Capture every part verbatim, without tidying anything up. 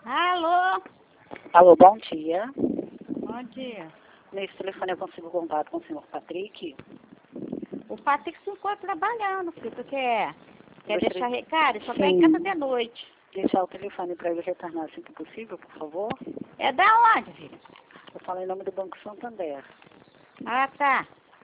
Alô? Alô, bom dia. Bom dia. Nesse telefone eu consigo contato com o senhor Patrick? O Patrick se encontra trabalhando, filho. Tu quer, quer Gostaria- deixar recado? Ele só tá Sim. em casa de noite. Deixar o telefone para ele retornar assim que possível, por favor. É da onde, filho? Eu falo em nome do Banco Santander. Ah, tá.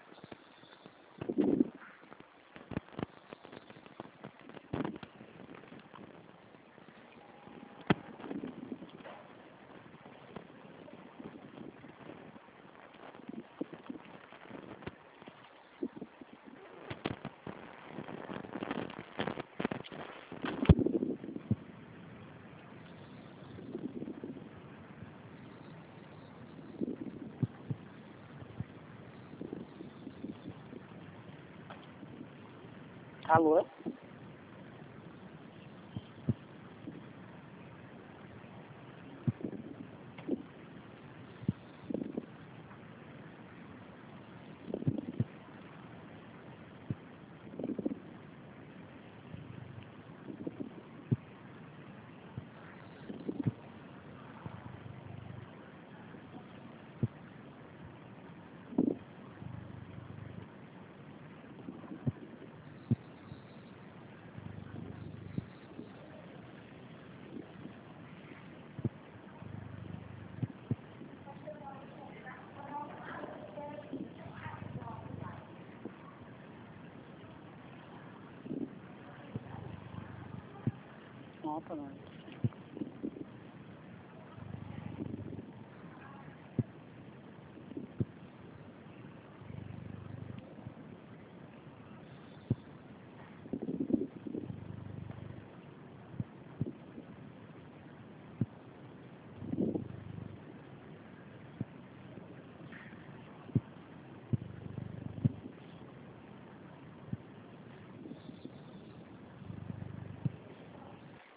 Alô? Opa, mano.